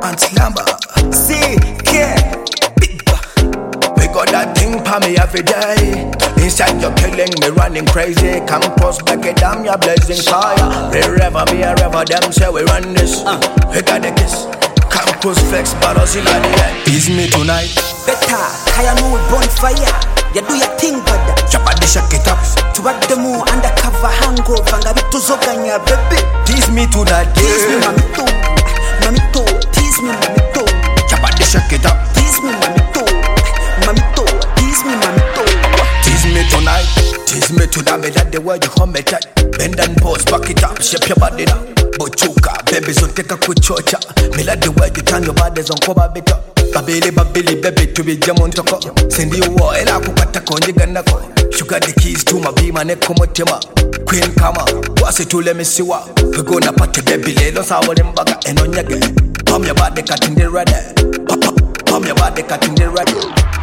anti-lamba. CK. We got that thing for me every day. Inside you're killing me, running crazy. Campus back it down, you're blazing fire. Wherever me, wherever them say we run this. We got the kiss. Campus flex, but us in the end. Tease me tonight. Better, kaya mo bonfire. You do your thing, brother. Chapadi shake it up. To what the mo undercover hangover. Nga bitu zoganya, baby. Tease me tonight. Tease me, mamito. Mamito. Tease me, mamito. Chapadi shake it up. Tease me, mamito. Mamito. Tease me, mamito. Tease me tonight. Tease me tonight. Me that the way you hum it tight. Bend and pose, back it up. Shape your body now. Bochuka, baby, so take a quick chocha. Me like the way you turn your bodies on cover bit up. Babili, baby, to be jamon toko. Send you war, and I could cut a conjuganaco. Sugar the keys to my beam and ecomotima. Queen Kama, what's it to let me see what? We're gonna party, baby, let's have a baga and on your game. Pump your body cutting the red. Pump your body cutting the red.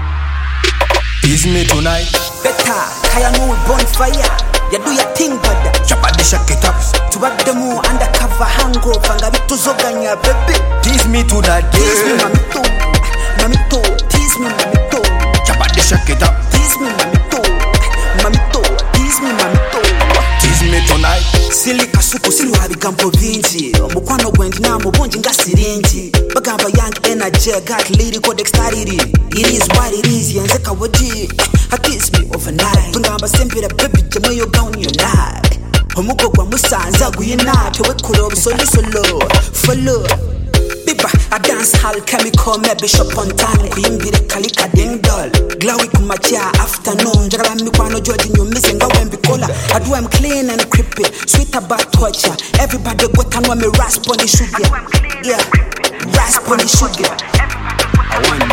Tease me tonight. Better, kaya mo bonfire. You do your thing, brother. Chapadi shake it up. To what the mo undercover hangover. Nga bitu zoganya, baby. Tease me tonight. Tease me, mamito. Mamito. Tease me, mamito. Chapadi shake it up. Tease me, mamito. Mamito. Tease me, mamito. Tease me tonight. Silly kasuku silu habigambo vinji. Mukwano gwendi na mubonji nga sirinji. Bagamba young energy, got lyrical dexterity. It is what it is, yanzeka waji. I kiss me overnight. Bagamba sempre baby jamo yo gown your night. Omugo gwa musanza guyina tewe kulo solo follow. Biba I dance hall chemical maybe shop on time kuyimbire kalika ding doll. Glowy kumachia afternoon jagala mikwano George nyo missing ga when bikola. I do I'm clean and creepy, sweet about torture. Everybody go tan when me rasp on the sugar. Yeah, rasp on the sugar. I want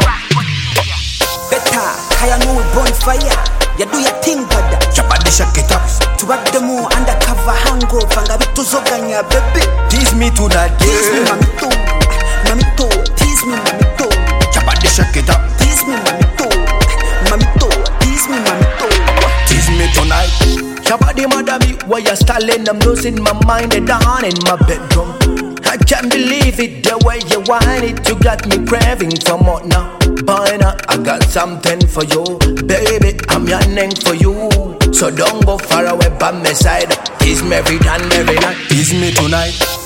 better, kaya mo bonfire. You do your thing, brother. Chapadi shake it up. To what the mo undercover hangover. Nga bitu zoganya, baby. Tease me tonight. Tease me, mamito. Mamito. Tease me, mamito. Chapadi shake it up. Tease me, mamito. Mamito. Tease me, mamito. Tease me tonight. Chapadi madami, why you stalling? I'm losing my mind and down in my bedroom. I can't believe it, the way you want it. You got me craving for more now. Boy, now I got something for you, baby. I'm yearning for you, so don't go far away by my side. Tease me every time, every night. Tease me tonight.